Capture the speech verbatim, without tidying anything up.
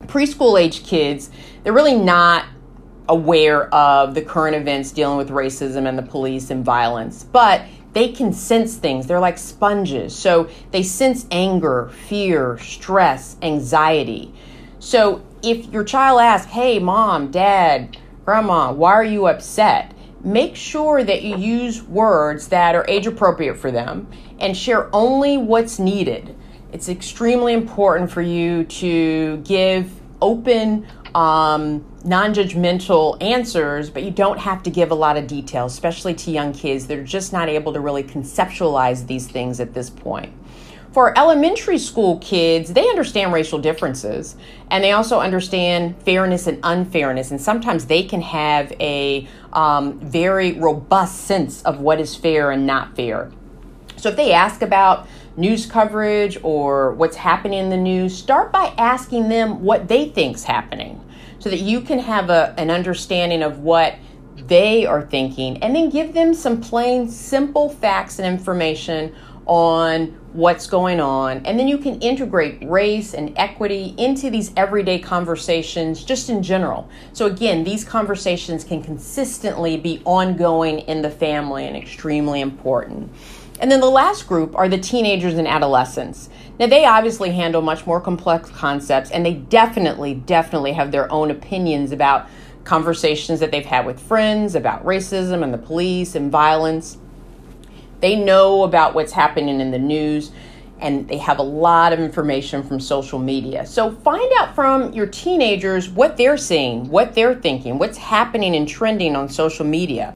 preschool age kids, they're really not aware of the current events dealing with racism and the police and violence, but they can sense things. They're like sponges. So they sense anger, fear, stress, anxiety. So if your child asks, hey, mom, dad, grandma, why are you upset? Make sure that you use words that are age appropriate for them and share only what's needed. It's extremely important for you to give open, um, non-judgmental answers, but you don't have to give a lot of detail, especially to young kids. They're just not able to really conceptualize these things at this point. For elementary school kids, they understand racial differences, and they also understand fairness and unfairness, and sometimes they can have a um, very robust sense of what is fair and not fair. So if they ask about news coverage or what's happening in the news, start by asking them what they think's happening so that you can have a, an understanding of what they are thinking, and then give them some plain, simple facts and information on what's going on. And then you can integrate race and equity into these everyday conversations just in general. So again, these conversations can consistently be ongoing in the family and extremely important. And then the last group are the teenagers and adolescents. Now, they obviously handle much more complex concepts, and they definitely, definitely have their own opinions about conversations that they've had with friends, about racism and the police and violence. They know about what's happening in the news, and they have a lot of information from social media. So find out from your teenagers what they're seeing, what they're thinking, what's happening and trending on social media.